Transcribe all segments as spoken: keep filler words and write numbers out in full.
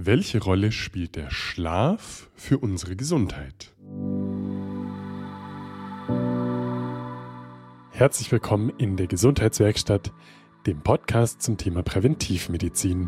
Welche Rolle spielt der Schlaf für unsere Gesundheit? Herzlich willkommen in der Gesundheitswerkstatt, dem Podcast zum Thema Präventivmedizin.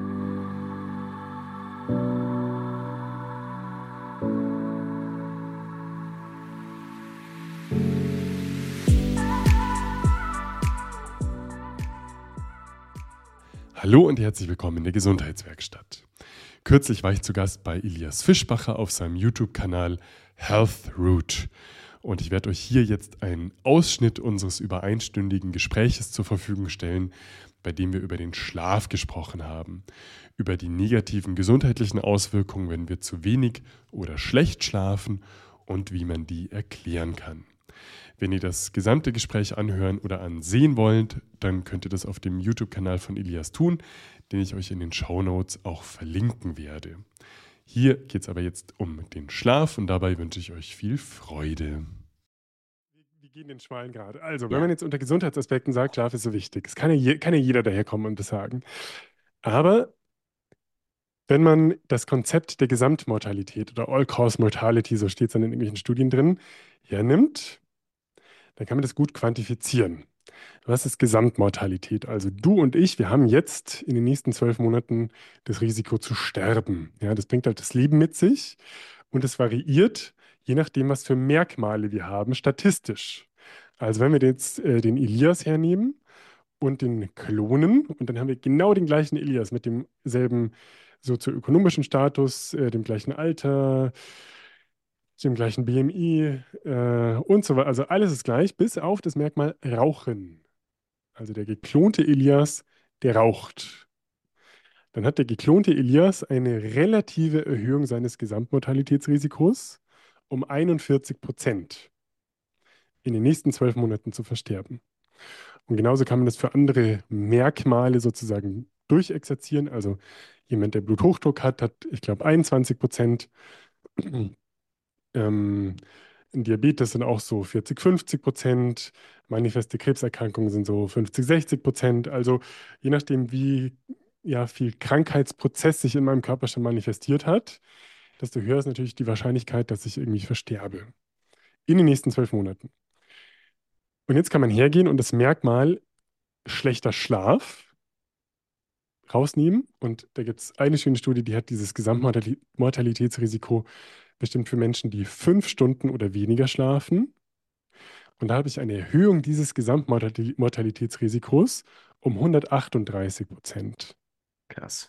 Hallo und herzlich willkommen in der Gesundheitswerkstatt. Kürzlich war ich zu Gast bei Elias Fischbacher auf seinem YouTube-Kanal Health Root. Und ich werde euch hier jetzt einen Ausschnitt unseres über einstündigen Gespräches zur Verfügung stellen, bei dem wir über den Schlaf gesprochen haben, über die negativen gesundheitlichen Auswirkungen, wenn wir zu wenig oder schlecht schlafen und wie man die erklären kann. Wenn ihr das gesamte Gespräch anhören oder ansehen wollt, dann könnt ihr das auf dem YouTube-Kanal von Elias tun, den ich euch in den Shownotes auch verlinken werde. Hier geht es aber jetzt um den Schlaf und dabei wünsche ich euch viel Freude. Wir gehen den schmalen Grad. Also, wenn Ja. man jetzt unter Gesundheitsaspekten sagt, Schlaf ist so wichtig. Es kann ja, je, kann ja jeder daherkommen und das sagen. Aber wenn man das Konzept der Gesamtmortalität oder All-Cause Mortality, so steht es dann in irgendwelchen Studien drin, hernimmt, dann kann man das gut quantifizieren. Was ist Gesamtmortalität? Also du und ich, wir haben jetzt in den nächsten zwölf Monaten das Risiko zu sterben. Ja, das bringt halt das Leben mit sich und es variiert, je nachdem, was für Merkmale wir haben, statistisch. Also wenn wir jetzt äh, den Elias hernehmen und den klonen und dann haben wir genau den gleichen Elias mit demselben sozioökonomischen Status, äh, dem gleichen Alter, dem gleichen B M I äh, und so weiter. Also alles ist gleich, bis auf das Merkmal Rauchen. Also der geklonte Elias, der raucht. Dann hat der geklonte Elias eine relative Erhöhung seines Gesamtmortalitätsrisikos um einundvierzig Prozent in den nächsten zwölf Monaten zu versterben. Und genauso kann man das für andere Merkmale sozusagen durchexerzieren. Also jemand, der Bluthochdruck hat, hat, ich glaube, einundzwanzig Prozent. Ähm, Diabetes sind auch so vierzig, fünfzig Prozent. Manifeste Krebserkrankungen sind so fünfzig, sechzig Prozent. Also je nachdem, wie ja, viel Krankheitsprozess sich in meinem Körper schon manifestiert hat, desto höher ist natürlich die Wahrscheinlichkeit, dass ich irgendwie versterbe. In den nächsten zwölf Monaten. Und jetzt kann man hergehen und das Merkmal schlechter Schlaf rausnehmen. Und da gibt es eine schöne Studie, die hat dieses Gesamtmortalitätsrisiko bestimmt für Menschen, die fünf Stunden oder weniger schlafen. Und da habe ich eine Erhöhung dieses Gesamtmortalitätsrisikos um hundertachtunddreißig Prozent. Krass.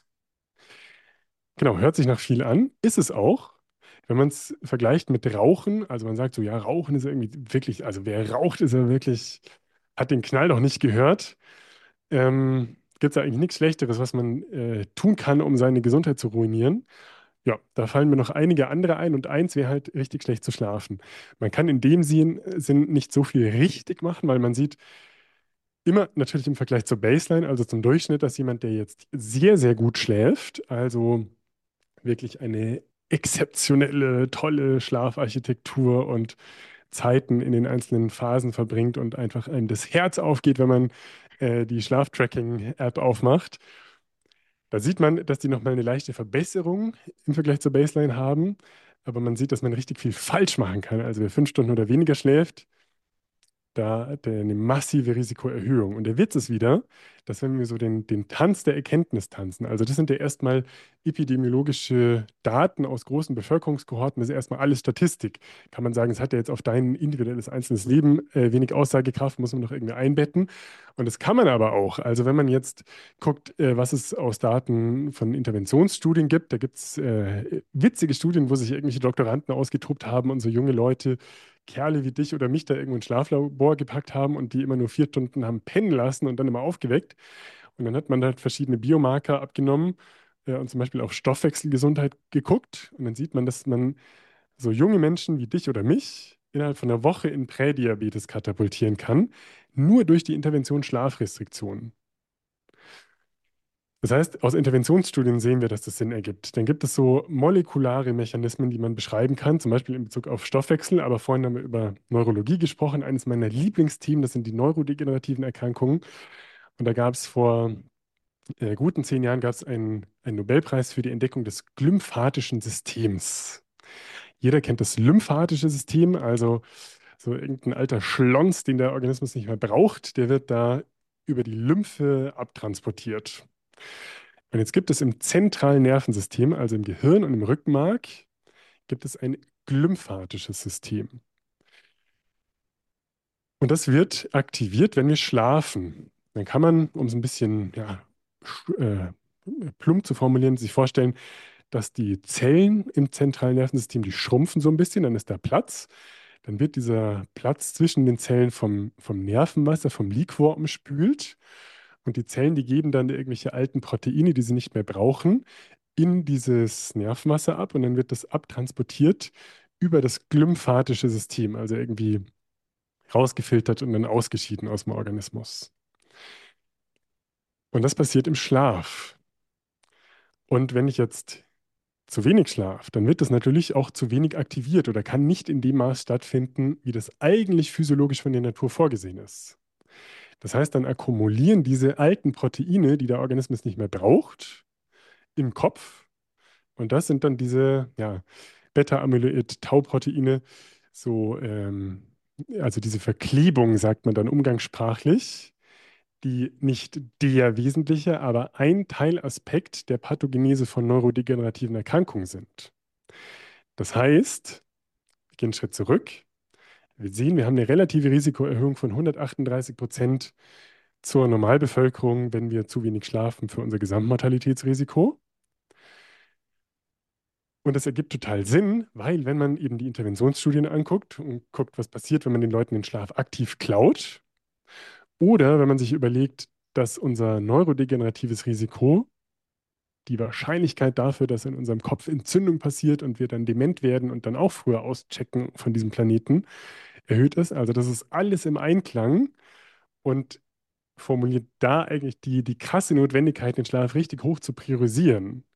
Genau, hört sich nach viel an, ist es auch. Wenn man es vergleicht mit Rauchen, also man sagt so, ja, Rauchen ist irgendwie wirklich, also wer raucht, ist ja wirklich, hat den Knall noch nicht gehört. Ähm, Gibt es eigentlich nichts Schlechteres, was man äh, tun kann, um seine Gesundheit zu ruinieren. Ja, da fallen mir noch einige andere ein und eins wäre halt richtig schlecht zu schlafen. Man kann in dem Sinn, Sinn nicht so viel richtig machen, weil man sieht immer natürlich im Vergleich zur Baseline, also zum Durchschnitt, dass jemand, der jetzt sehr, sehr gut schläft, also wirklich eine exzeptionelle, tolle Schlafarchitektur und Zeiten in den einzelnen Phasen verbringt und einfach einem das Herz aufgeht, wenn man äh, die Schlaftracking-App aufmacht. Da sieht man, dass die nochmal eine leichte Verbesserung im Vergleich zur Baseline haben, aber man sieht, dass man richtig viel falsch machen kann. Also wer fünf Stunden oder weniger schläft, da hat er eine massive Risikoerhöhung. Und der Witz ist wieder, dass wenn wir so den, den Tanz der Erkenntnis tanzen, also das sind ja erstmal epidemiologische Daten aus großen Bevölkerungskohorten, das ist erstmal alles Statistik. Kann man sagen, es hat ja jetzt auf dein individuelles einzelnes Leben äh, wenig Aussagekraft, muss man noch irgendwie einbetten. Und das kann man aber auch. Also wenn man jetzt guckt, äh, was es aus Daten von Interventionsstudien gibt, da gibt es äh, witzige Studien, wo sich irgendwelche Doktoranden ausgetobt haben und so junge Leute Kerle wie dich oder mich da irgendwo ins Schlaflabor gepackt haben und die immer nur vier Stunden haben pennen lassen und dann immer aufgeweckt. Und dann hat man halt verschiedene Biomarker abgenommen äh, und zum Beispiel auf Stoffwechselgesundheit geguckt. Und dann sieht man, dass man so junge Menschen wie dich oder mich innerhalb von einer Woche in Prädiabetes katapultieren kann, nur durch die Intervention Schlafrestriktionen. Das heißt, aus Interventionsstudien sehen wir, dass das Sinn ergibt. Dann gibt es so molekulare Mechanismen, die man beschreiben kann, zum Beispiel in Bezug auf Stoffwechsel. Aber vorhin haben wir über Neurologie gesprochen. Eines meiner Lieblingsthemen, das sind die neurodegenerativen Erkrankungen. Und da gab es vor äh, guten zehn Jahren gab es einen, einen Nobelpreis für die Entdeckung des glymphatischen Systems. Jeder kennt das lymphatische System, also so irgendein alter Schlons, den der Organismus nicht mehr braucht, der wird da über die Lymphe abtransportiert. Und jetzt gibt es im zentralen Nervensystem, also im Gehirn und im Rückenmark, gibt es ein glymphatisches System. Und das wird aktiviert, wenn wir schlafen. Dann kann man, um es ein bisschen ja, sch- äh, plump zu formulieren, sich vorstellen, dass die Zellen im zentralen Nervensystem, die schrumpfen so ein bisschen, dann ist da Platz. Dann wird dieser Platz zwischen den Zellen vom, vom Nervenwasser, vom Liquor umspült. Und die Zellen, die geben dann irgendwelche alten Proteine, die sie nicht mehr brauchen, in dieses Nervenwasser ab. Und dann wird das abtransportiert über das glymphatische System, also irgendwie rausgefiltert und dann ausgeschieden aus dem Organismus. Und das passiert im Schlaf. Und wenn ich jetzt zu wenig schlafe, dann wird das natürlich auch zu wenig aktiviert oder kann nicht in dem Maß stattfinden, wie das eigentlich physiologisch von der Natur vorgesehen ist. Das heißt, dann akkumulieren diese alten Proteine, die der Organismus nicht mehr braucht, im Kopf. Und das sind dann diese ja, Beta-Amyloid-Tau-Proteine, so, ähm, also diese Verklebung, sagt man dann umgangssprachlich, die nicht der wesentliche, aber ein Teilaspekt der Pathogenese von neurodegenerativen Erkrankungen sind. Das heißt, wir gehen einen Schritt zurück. Wir sehen, wir haben eine relative Risikoerhöhung von hundertachtunddreißig Prozent zur Normalbevölkerung, wenn wir zu wenig schlafen für unser Gesamtmortalitätsrisiko. Und das ergibt total Sinn, weil wenn man eben die Interventionsstudien anguckt und guckt, was passiert, wenn man den Leuten den Schlaf aktiv klaut, oder wenn man sich überlegt, dass unser neurodegeneratives Risiko, die Wahrscheinlichkeit dafür, dass in unserem Kopf Entzündung passiert und wir dann dement werden und dann auch früher auschecken von diesem Planeten, erhöht ist. Also das ist alles im Einklang und formuliert da eigentlich die, die krasse Notwendigkeit, den Schlaf richtig hoch zu priorisieren.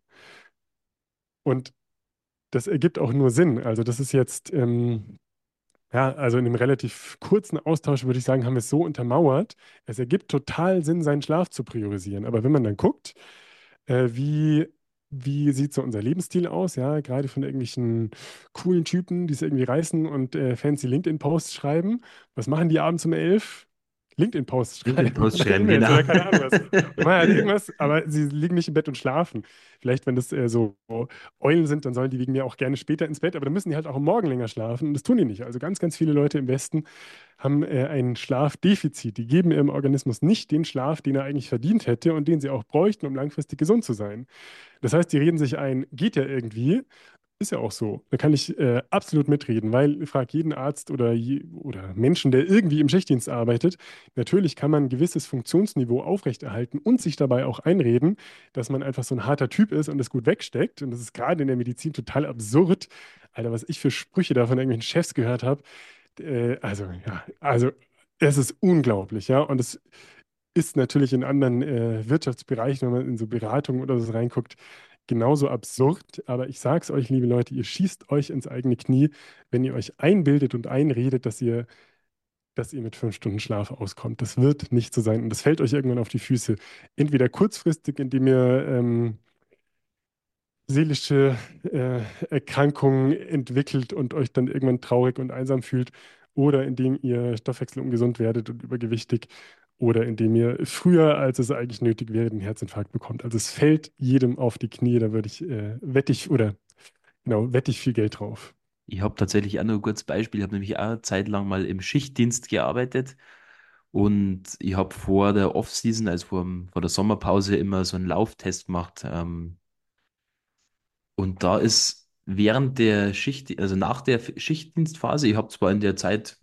Und das ergibt auch nur Sinn. Also das ist jetzt, ähm, ja, also in einem relativ kurzen Austausch würde ich sagen, haben wir es so untermauert. Es ergibt total Sinn, seinen Schlaf zu priorisieren. Aber wenn man dann guckt, äh, wie, wie sieht so unser Lebensstil aus, ja, gerade von irgendwelchen coolen Typen, die es irgendwie reißen und äh, fancy LinkedIn-Posts schreiben. Was machen die abends um elf? LinkedIn-Posts schreiben LinkedIn-Post oder schreiben, E-Mails genau. oder keine Ahnung was. Die machen halt irgendwas, aber sie liegen nicht im Bett und schlafen. Vielleicht, wenn das äh, so Eulen sind, dann sollen die wegen mir auch gerne später ins Bett, aber dann müssen die halt auch am Morgen länger schlafen und das tun die nicht. Also ganz, ganz viele Leute im Westen haben äh, ein Schlafdefizit. Die geben ihrem Organismus nicht den Schlaf, den er eigentlich verdient hätte und den sie auch bräuchten, um langfristig gesund zu sein. Das heißt, die reden sich ein, geht ja irgendwie. Ist ja auch so. Da kann ich äh, absolut mitreden, weil ich frage jeden Arzt oder, je, oder Menschen, der irgendwie im Schichtdienst arbeitet, natürlich kann man ein gewisses Funktionsniveau aufrechterhalten und sich dabei auch einreden, dass man einfach so ein harter Typ ist und das gut wegsteckt. Und das ist gerade in der Medizin total absurd. Alter, was ich für Sprüche da von irgendwelchen Chefs gehört habe. Äh, also, ja, also es ist unglaublich, ja. Und es ist natürlich in anderen äh, Wirtschaftsbereichen, wenn man in so Beratungen oder so reinguckt, genauso absurd. Aber ich sage es euch, liebe Leute, ihr schießt euch ins eigene Knie, wenn ihr euch einbildet und einredet, dass ihr, dass ihr mit fünf Stunden Schlaf auskommt. Das wird nicht so sein und das fällt euch irgendwann auf die Füße. Entweder kurzfristig, indem ihr ähm, seelische äh, Erkrankungen entwickelt und euch dann irgendwann traurig und einsam fühlt, oder indem ihr stoffwechselungesund werdet und übergewichtig, oder indem ihr früher, als es eigentlich nötig wäre, den Herzinfarkt bekommt. Also es fällt jedem auf die Knie, da würde ich, äh, wette ich, oder genau, wette ich viel Geld drauf. Ich habe tatsächlich auch noch ein kurzes Beispiel. Ich habe nämlich auch eine Zeit lang mal im Schichtdienst gearbeitet und ich habe vor der Off-Season, also vor, dem- vor der Sommerpause, immer so einen Lauftest gemacht. Ähm, und da ist während der Schicht, also nach der Schichtdienstphase, ich habe zwar in der Zeit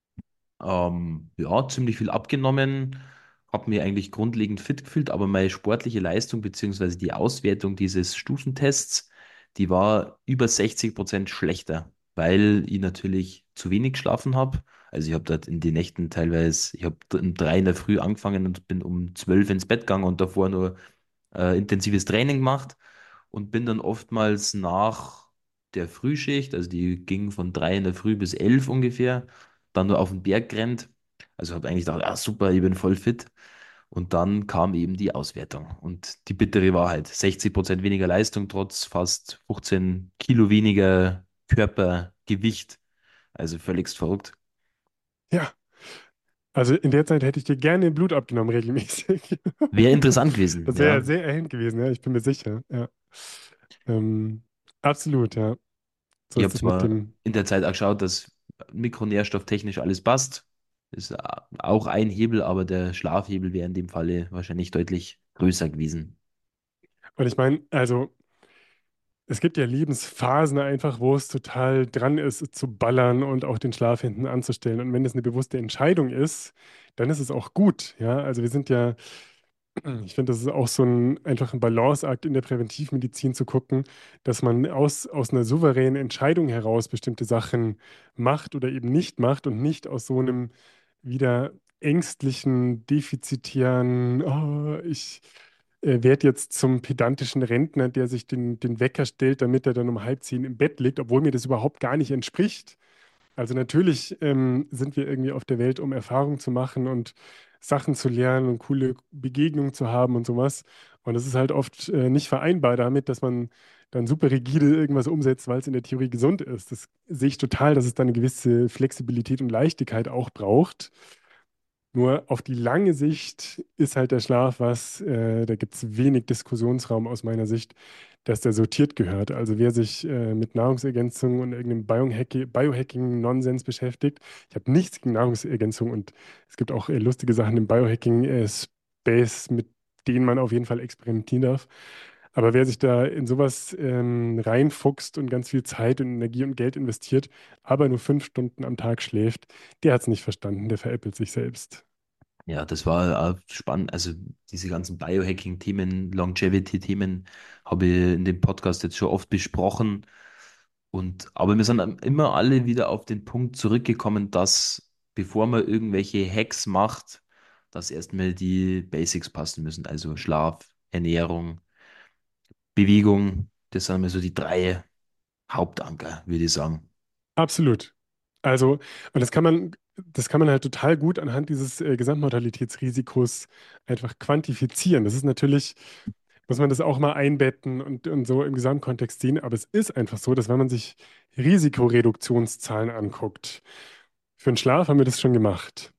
ähm, ja, ziemlich viel abgenommen, habe mich eigentlich grundlegend fit gefühlt, aber meine sportliche Leistung beziehungsweise die Auswertung dieses Stufentests, die war über sechzig Prozent schlechter, weil ich natürlich zu wenig geschlafen habe. Also ich habe dort in den Nächten teilweise, ich habe um drei in der Früh angefangen und bin um zwölf ins Bett gegangen und davor nur äh, intensives Training gemacht und bin dann oftmals nach der Frühschicht, also die ging von drei in der Früh bis elf ungefähr, dann nur auf den Berg gerannt. Also habe eigentlich gedacht, ah, super, ich bin voll fit. Und dann kam eben die Auswertung und die bittere Wahrheit. sechzig Prozent weniger Leistung trotz fast fünfzehn Kilo weniger Körpergewicht. Also völligst verrückt. Ja, also in der Zeit hätte ich dir gerne Blut abgenommen, regelmäßig. Wäre interessant gewesen, Das wäre ja. sehr erhellend gewesen, ja, ich bin mir sicher. Ja. Ähm, absolut, ja. So Ich ist habe es mit zwar dem. in der Zeit auch geschaut, dass mikronährstofftechnisch alles passt. Ist auch ein Hebel, aber der Schlafhebel wäre in dem Falle wahrscheinlich deutlich größer gewesen. Und ich meine, also es gibt ja Lebensphasen einfach, wo es total dran ist, zu ballern und auch den Schlaf hinten anzustellen. Und wenn es eine bewusste Entscheidung ist, dann ist es auch gut. Ja, also wir sind ja, ich finde, das ist auch so ein einfach ein Balanceakt in der Präventivmedizin zu gucken, dass man aus, aus einer souveränen Entscheidung heraus bestimmte Sachen macht oder eben nicht macht und nicht aus so einem wieder ängstlichen, defizitären, oh, ich äh, werde jetzt zum pedantischen Rentner, der sich den, den Wecker stellt, damit er dann um halb zehn im Bett liegt, obwohl mir das überhaupt gar nicht entspricht. Also natürlich ähm, sind wir irgendwie auf der Welt, um Erfahrungen zu machen und Sachen zu lernen und coole Begegnungen zu haben und sowas. Und das ist halt oft äh, nicht vereinbar damit, dass man dann super rigide irgendwas umsetzt, weil es in der Theorie gesund ist. Das sehe ich total, dass es dann eine gewisse Flexibilität und Leichtigkeit auch braucht. Nur auf die lange Sicht ist halt der Schlaf was, äh, da gibt es wenig Diskussionsraum aus meiner Sicht, dass der sortiert gehört. Also wer sich äh, mit Nahrungsergänzungen und irgendeinem Biohacking, Biohacking-Nonsens beschäftigt, ich habe nichts gegen Nahrungsergänzung und es gibt auch äh, lustige Sachen im Biohacking-Space, mit denen man auf jeden Fall experimentieren darf. Aber wer sich da in sowas ähm, reinfuchst und ganz viel Zeit und Energie und Geld investiert, aber nur fünf Stunden am Tag schläft, der hat es nicht verstanden, der veräppelt sich selbst. Ja, das war auch spannend. Also diese ganzen Biohacking-Themen, Longevity-Themen habe ich in dem Podcast jetzt schon oft besprochen. Und, aber wir sind dann immer alle wieder auf den Punkt zurückgekommen, dass bevor man irgendwelche Hacks macht, dass erstmal die Basics passen müssen. Also Schlaf, Ernährung, Bewegung. Das sind mal so die drei Hauptanker, würde ich sagen. Absolut. Also, und das kann man, das kann man halt total gut anhand dieses äh, Gesamtmortalitätsrisikos einfach quantifizieren. Das ist natürlich, muss man das auch mal einbetten und, und so im Gesamtkontext sehen, aber es ist einfach so, dass wenn man sich Risikoreduktionszahlen anguckt, für den Schlaf haben wir das schon gemacht.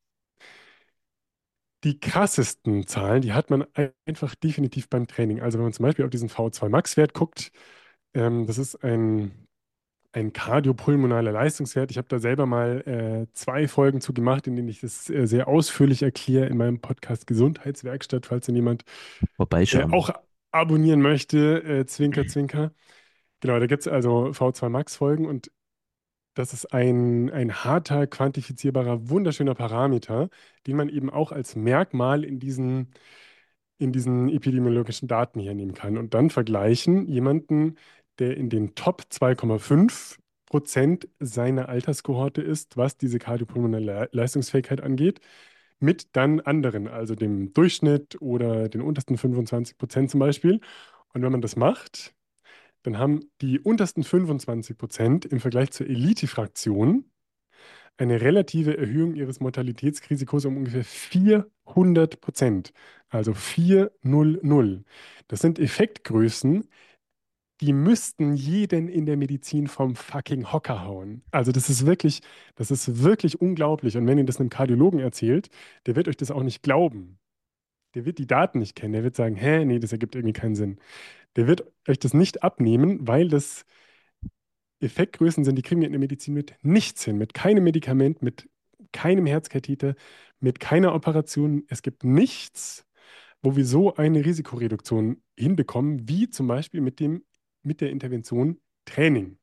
Die krassesten Zahlen, die hat man ein- einfach definitiv beim Training. Also wenn man zum Beispiel auf diesen V zwei Max-Wert guckt, ähm, das ist ein ein kardiopulmonaler Leistungswert. Ich habe da selber mal äh, zwei Folgen zu gemacht, in denen ich das äh, sehr ausführlich erkläre in meinem Podcast Gesundheitswerkstatt, falls ihn jemand äh, Vorbeischauen. auch abonnieren möchte. Äh, Zwinker, Zwinker. Genau, da gibt es also V zwei Max-Folgen und das ist ein, ein harter, quantifizierbarer, wunderschöner Parameter, den man eben auch als Merkmal in diesen in diesen epidemiologischen Daten hernehmen kann und dann vergleichen jemanden, der in den Top zwei Komma fünf Prozent seiner Alterskohorte ist, was diese kardiopulmonale Le- Leistungsfähigkeit angeht, mit dann anderen, also dem Durchschnitt oder den untersten fünfundzwanzig Prozent zum Beispiel. Und wenn man das macht, dann haben die untersten fünfundzwanzig Prozent im Vergleich zur Elite-Fraktion eine relative Erhöhung ihres Mortalitätsrisikos um ungefähr vierhundert Prozent. Also vierhundert. Das sind Effektgrößen, die müssten jeden in der Medizin vom fucking Hocker hauen. Also das ist wirklich, das ist wirklich unglaublich. Und wenn ihr das einem Kardiologen erzählt, der wird euch das auch nicht glauben. Der wird die Daten nicht kennen. Der wird sagen, hä, nee, das ergibt irgendwie keinen Sinn. Der wird euch das nicht abnehmen, weil das Effektgrößen sind, die kriegen wir in der Medizin mit nichts hin, mit keinem Medikament, mit keinem Herzkatheter, mit keiner Operation. Es gibt nichts, wo wir so eine Risikoreduktion hinbekommen, wie zum Beispiel mit dem, mit der Intervention Training.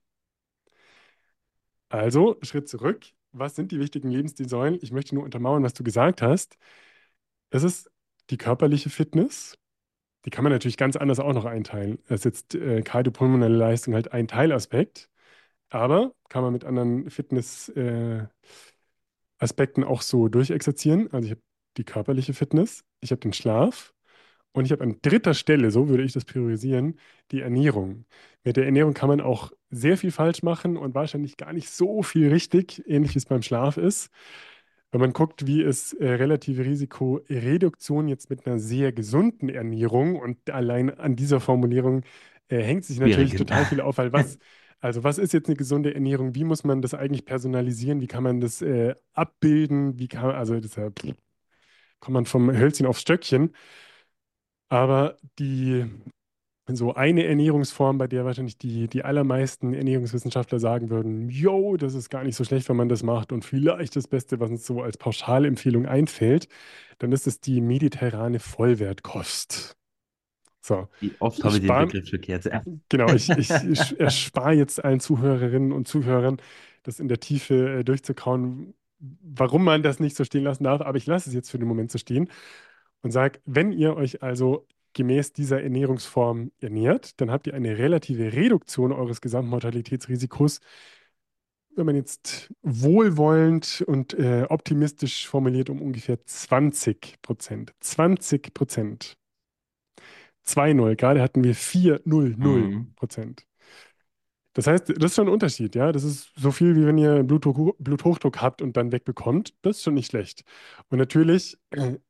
Also, Schritt zurück. Was sind die wichtigen Lebensstilsäulen? Ich möchte nur untermauern, was du gesagt hast. Es ist die körperliche Fitness. Die kann man natürlich ganz anders auch noch einteilen. Das ist jetzt äh, kardiopulmonale Leistung halt ein Teilaspekt. Aber kann man mit anderen Fitness-Aspekten äh, Aspekten auch so durchexerzieren. Also ich habe die körperliche Fitness, ich habe den Schlaf und ich habe an dritter Stelle, so würde ich das priorisieren, die Ernährung. Mit der Ernährung kann man auch sehr viel falsch machen und wahrscheinlich gar nicht so viel richtig, ähnlich wie es beim Schlaf ist. Wenn man guckt, wie ist äh, relative Risikoreduktion jetzt mit einer sehr gesunden Ernährung und allein an dieser Formulierung äh, hängt sich natürlich Schwierig. total viel auf, weil was, also was ist jetzt eine gesunde Ernährung? Wie muss man das eigentlich personalisieren? Wie kann man das äh, abbilden? Wie kann, also deshalb kommt man vom Hölzchen aufs Stöckchen. Aber die so eine Ernährungsform, bei der wahrscheinlich die, die allermeisten Ernährungswissenschaftler sagen würden, yo, das ist gar nicht so schlecht, wenn man das macht und vielleicht das Beste, was uns so als Pauschalempfehlung einfällt, dann ist es die mediterrane Vollwertkost. So, Wie oft ich habe ich den spare, Begriff schon gehört? genau, ich, ich, ich erspare jetzt allen Zuhörerinnen und Zuhörern, das in der Tiefe äh, durchzukauen, warum man das nicht so stehen lassen darf, aber ich lasse es jetzt für den Moment so stehen und sage, wenn ihr euch also gemäß dieser Ernährungsform ernährt, dann habt ihr eine relative Reduktion eures Gesamtmortalitätsrisikos. Wenn man jetzt wohlwollend und äh, optimistisch formuliert, um ungefähr zwanzig Prozent. zwanzig Prozent. zwei null. Gerade hatten wir vierhundert Mhm. Prozent. Das heißt, das ist schon ein Unterschied, ja. Das ist so viel, wie wenn ihr Blutdruck, Bluthochdruck habt und dann wegbekommt. Das ist schon nicht schlecht. Und natürlich äh,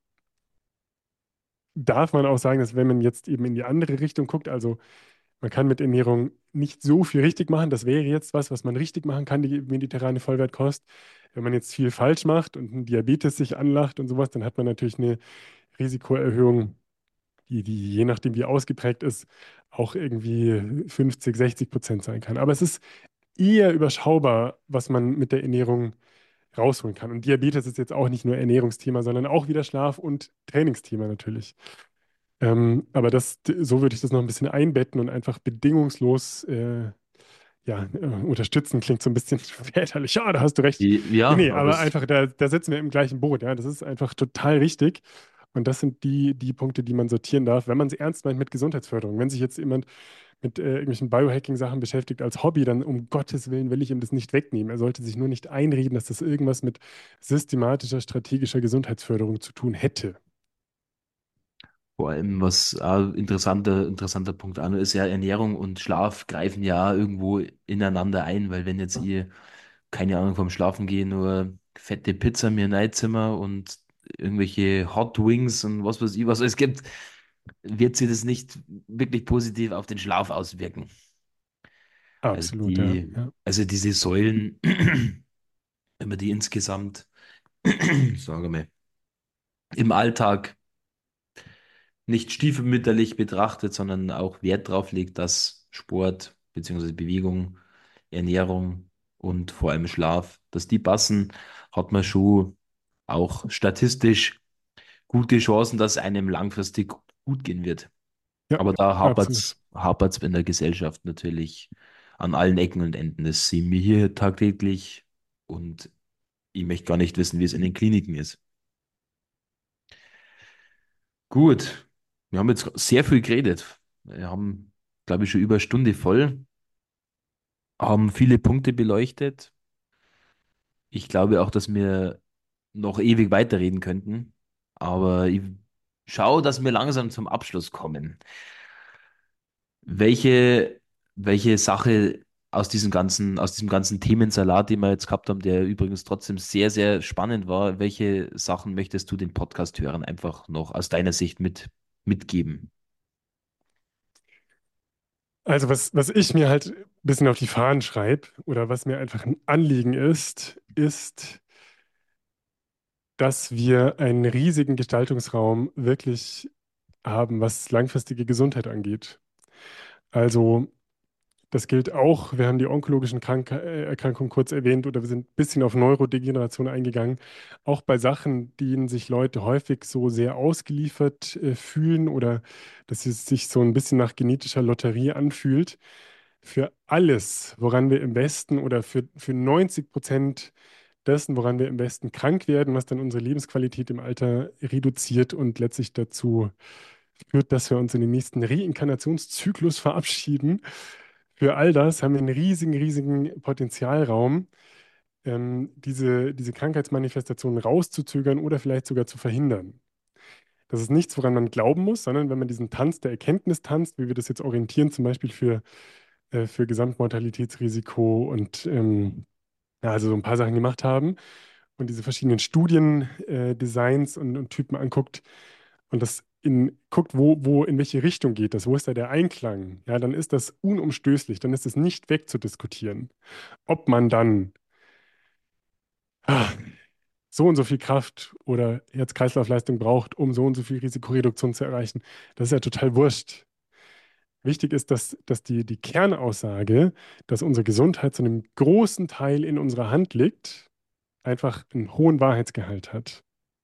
darf man auch sagen, dass wenn man jetzt eben in die andere Richtung guckt, also man kann mit Ernährung nicht so viel richtig machen. Das wäre jetzt was, was man richtig machen kann, die mediterrane Vollwertkost. Wenn man jetzt viel falsch macht und ein Diabetes sich anlacht und sowas, dann hat man natürlich eine Risikoerhöhung, die, die je nachdem, wie ausgeprägt ist, auch irgendwie fünfzig, sechzig Prozent sein kann. Aber es ist eher überschaubar, was man mit der Ernährung rausholen kann. Und Diabetes ist jetzt auch nicht nur Ernährungsthema, sondern auch wieder Schlaf- und Trainingsthema natürlich. Ähm, aber das, so würde ich das noch ein bisschen einbetten und einfach bedingungslos äh, ja, äh, unterstützen. Klingt so ein bisschen väterlich. Ja, da hast du recht. Nee, Ja, nee, aber aber es, einfach, da, da sitzen wir im gleichen Boot. Ja, das ist einfach total richtig. Und das sind die, die Punkte, die man sortieren darf, wenn man es ernst meint mit Gesundheitsförderung. Wenn sich jetzt jemand mit äh, irgendwelchen Biohacking-Sachen beschäftigt als Hobby, dann um Gottes Willen will ich ihm das nicht wegnehmen. Er sollte sich nur nicht einreden, dass das irgendwas mit systematischer, strategischer Gesundheitsförderung zu tun hätte. vor allem, was auch interessanter, interessanter Punkt auch noch ist, ja, Ernährung und Schlaf greifen ja irgendwo ineinander ein, weil wenn jetzt ihr, keine Ahnung, vom Schlafen gehen, nur fette Pizza mir reinzimmer und irgendwelche Hot Wings und was weiß ich, was es gibt, wird sich das nicht wirklich positiv auf den Schlaf auswirken. Also Absolut, ja. die, Ja, also diese Säulen, wenn man die insgesamt, sage mal, im Alltag nicht stiefmütterlich betrachtet, sondern auch Wert drauf legt, dass Sport bzw. Bewegung, Ernährung und vor allem Schlaf, dass die passen, hat man schon auch statistisch gute Chancen, dass einem langfristig gut gehen wird. ja, Aber da absolut. hapert's, hapert's in der Gesellschaft natürlich an allen Ecken und Enden. Das sehen wir hier tagtäglich und ich möchte gar nicht wissen, wie es in den Kliniken ist. Gut, wir haben jetzt sehr viel geredet. Wir haben, glaube ich, schon über eine Stunde voll, haben viele Punkte beleuchtet. Ich glaube auch, dass wir noch ewig weiterreden könnten, aber ich schaue, dass wir langsam zum Abschluss kommen. Welche, welche Sache aus diesem ganzen, aus diesem ganzen Themensalat, den wir jetzt gehabt haben, der übrigens trotzdem sehr, sehr spannend war, welche Sachen möchtest du den Podcast-Hörern einfach noch aus deiner Sicht mit, mitgeben? Also was, was ich mir halt ein bisschen auf die Fahnen schreibe oder was mir einfach ein Anliegen ist, ist, dass wir einen riesigen Gestaltungsraum wirklich haben, was langfristige Gesundheit angeht. Also das gilt auch, wir haben die onkologischen Krank äh, Erkrankungen kurz erwähnt oder wir sind ein bisschen auf Neurodegeneration eingegangen. Auch bei Sachen, denen sich Leute häufig so sehr ausgeliefert äh, fühlen oder dass es sich so ein bisschen nach genetischer Lotterie anfühlt. Für alles, woran wir im Westen oder für, für neunzig Prozent dessen, woran wir im Westen krank werden, was dann unsere Lebensqualität im Alter reduziert und letztlich dazu führt, dass wir uns in den nächsten Reinkarnationszyklus verabschieden. Für all das haben wir einen riesigen, riesigen Potenzialraum, ähm, diese, diese Krankheitsmanifestationen rauszuzögern oder vielleicht sogar zu verhindern. Das ist nichts, woran man glauben muss, sondern wenn man diesen Tanz der Erkenntnis tanzt, wie wir das jetzt orientieren, zum Beispiel für, äh, für Gesamtmortalitätsrisiko und ähm, ja, also so ein paar Sachen gemacht haben, und diese verschiedenen Studiendesigns äh, Designs und, und Typen anguckt und das in, guckt, wo, wo, in welche Richtung geht das, wo ist da der Einklang, ja, dann ist das unumstößlich, dann ist es nicht wegzudiskutieren. Ob man dann ah, so und so viel Kraft oder Herz-Kreislauf-Leistung braucht, um so und so viel Risikoreduktion zu erreichen, das ist ja total wurscht. Wichtig ist, dass, dass die, die Kernaussage, dass unsere Gesundheit zu einem großen Teil in unserer Hand liegt, einfach einen hohen Wahrheitsgehalt hat.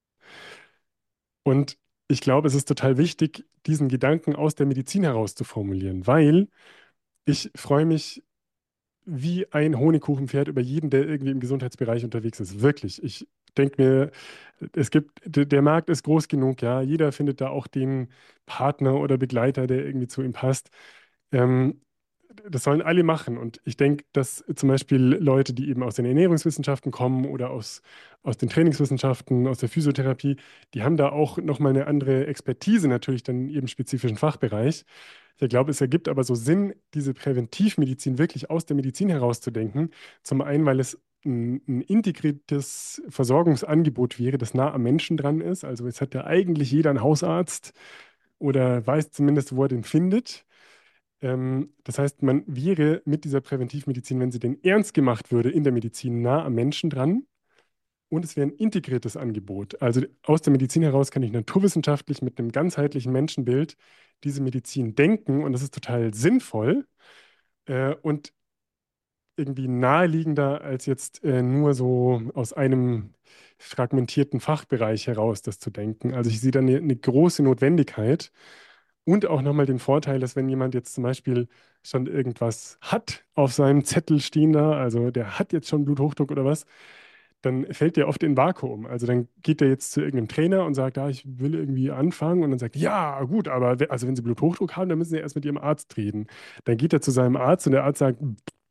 Und ich glaube, es ist total wichtig, diesen Gedanken aus der Medizin heraus zu formulieren, weil ich freue mich wie ein Honigkuchenpferd über jeden, der irgendwie im Gesundheitsbereich unterwegs ist. Wirklich. Ich denke mir, es gibt, der der Markt ist groß genug, ja. Jeder findet da auch den Partner oder Begleiter, der irgendwie zu ihm passt. Ähm, Das sollen alle machen. Und ich denke, dass zum Beispiel Leute, die eben aus den Ernährungswissenschaften kommen oder aus, aus den Trainingswissenschaften, aus der Physiotherapie, die haben da auch nochmal eine andere Expertise natürlich dann in ihrem spezifischen Fachbereich. Ich glaube, es ergibt aber so Sinn, diese Präventivmedizin wirklich aus der Medizin herauszudenken. Zum einen, weil es ein, ein integriertes Versorgungsangebot wäre, das nah am Menschen dran ist. Also jetzt hat ja eigentlich jeder einen Hausarzt oder weiß zumindest, wo er den findet. Ähm, das heißt, man wäre mit dieser Präventivmedizin, wenn sie denn ernst gemacht würde, in der Medizin nah am Menschen dran. Und es wäre ein integriertes Angebot. Also aus der Medizin heraus kann ich naturwissenschaftlich mit einem ganzheitlichen Menschenbild diese Medizin denken. Und das ist total sinnvoll äh, und irgendwie naheliegender als jetzt äh, nur so aus einem fragmentierten Fachbereich heraus das zu denken. Also ich sehe da eine, eine große Notwendigkeit. Und auch nochmal den Vorteil, dass wenn jemand jetzt zum Beispiel schon irgendwas hat auf seinem Zettel stehen da, also der hat jetzt schon Bluthochdruck oder was, dann fällt der oft in ein Vakuum. Also dann geht der jetzt zu irgendeinem Trainer und sagt, ja, ich will irgendwie anfangen und dann sagt, ja, gut, aber we- also wenn Sie Bluthochdruck haben, dann müssen Sie erst mit Ihrem Arzt reden. Dann geht er zu seinem Arzt und der Arzt sagt,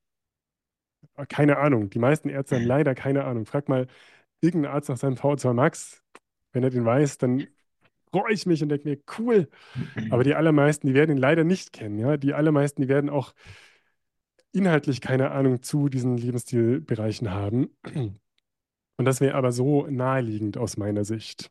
keine Ahnung. Die meisten Ärzte haben leider keine Ahnung. Frag mal irgendeinen Arzt nach seinem V O zwei Max. Wenn er den weiß, dann freue ich mich und denke mir, cool. Aber die allermeisten, die werden ihn leider nicht kennen, ja. Die allermeisten, die werden auch inhaltlich keine Ahnung zu diesen Lebensstilbereichen haben. Und das wäre aber so naheliegend aus meiner Sicht.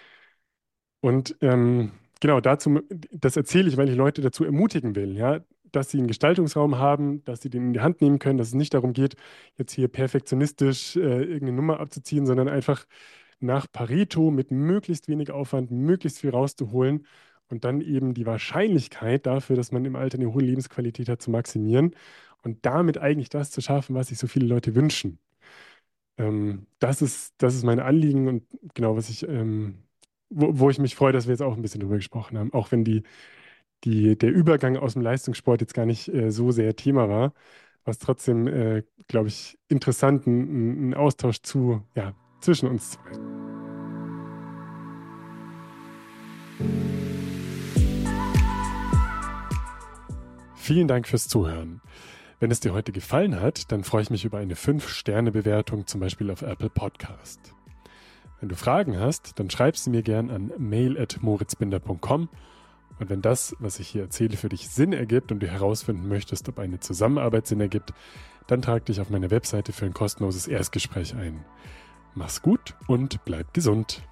Und ähm, genau dazu, das erzähle ich, weil ich Leute dazu ermutigen will, ja, dass sie einen Gestaltungsraum haben, dass sie den in die Hand nehmen können, dass es nicht darum geht, jetzt hier perfektionistisch äh, irgendeine Nummer abzuziehen, sondern einfach nach Pareto mit möglichst wenig Aufwand möglichst viel rauszuholen und dann eben die Wahrscheinlichkeit dafür, dass man im Alter eine hohe Lebensqualität hat, zu maximieren und damit eigentlich das zu schaffen, was sich so viele Leute wünschen. Ähm, das ist, das ist mein Anliegen und genau, was ich, ähm, wo, wo ich mich freue, dass wir jetzt auch ein bisschen drüber gesprochen haben, auch wenn die, die, der Übergang aus dem Leistungssport jetzt gar nicht äh, so sehr Thema war, war es trotzdem, äh, glaube ich, interessant, einen Austausch zu, ja, zwischen uns zu halten. Vielen Dank fürs Zuhören. Wenn es dir heute gefallen hat, dann freue ich mich über eine fünf Sterne Bewertung, zum Beispiel auf Apple Podcast. Wenn du Fragen hast, dann schreib sie mir gern an mail at moritzbinder punkt com. Und wenn das, was ich hier erzähle, für dich Sinn ergibt und du herausfinden möchtest, ob eine Zusammenarbeit Sinn ergibt, dann trag dich auf meine Webseite für ein kostenloses Erstgespräch ein. Mach's gut und bleib gesund.